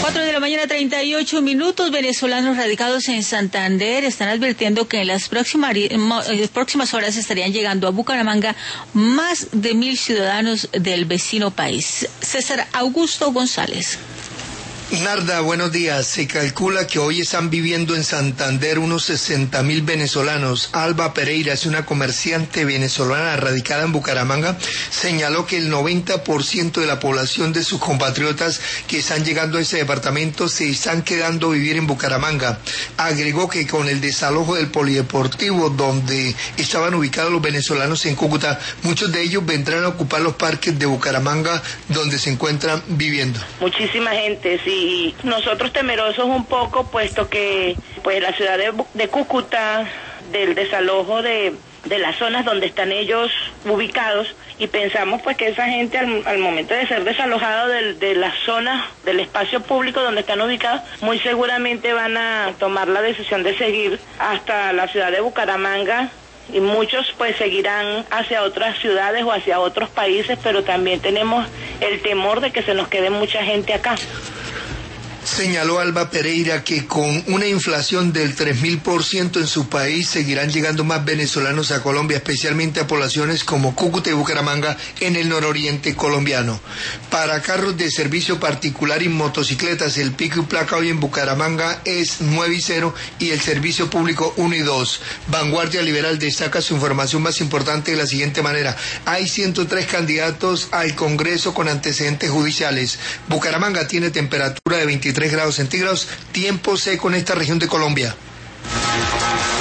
4 de la mañana, 38 minutos. Venezolanos radicados en Santander están advirtiendo que en las próximas horas estarían llegando a Bucaramanga más de 1.000 ciudadanos del vecino país. César Augusto González. Narda, buenos días. Se calcula que hoy están viviendo en Santander unos 60.000 venezolanos. Alba Pereira es una comerciante venezolana radicada en Bucaramanga. Señaló que el 90% de la población de sus compatriotas que están llegando a ese departamento se están quedando a vivir en Bucaramanga. Agregó que con el desalojo del polideportivo donde estaban ubicados los venezolanos en Cúcuta, muchos de ellos vendrán a ocupar los parques de Bucaramanga donde se encuentran viviendo. Muchísima gente, sí. Y nosotros temerosos un poco, puesto que pues la ciudad de Cúcuta, del desalojo de las zonas donde están ellos ubicados, y pensamos pues que esa gente al momento de ser desalojado de las zonas del espacio público donde están ubicados, muy seguramente van a tomar la decisión de seguir hasta la ciudad de Bucaramanga, y muchos pues seguirán hacia otras ciudades o hacia otros países, pero también tenemos el temor de que se nos quede mucha gente acá. Señaló Alba Pereira que con una inflación del 3.000% en su país seguirán llegando más venezolanos a Colombia, especialmente a poblaciones como Cúcuta y Bucaramanga en el nororiente colombiano. Para carros de servicio particular y motocicletas, el pico y placa hoy en Bucaramanga es 9 y 0 y el servicio público 1 y 2. Vanguardia Liberal destaca su información más importante de la siguiente manera: hay 103 candidatos al Congreso con antecedentes judiciales. Bucaramanga tiene temperatura de 23 grados centígrados, tiempo seco en esta región de Colombia.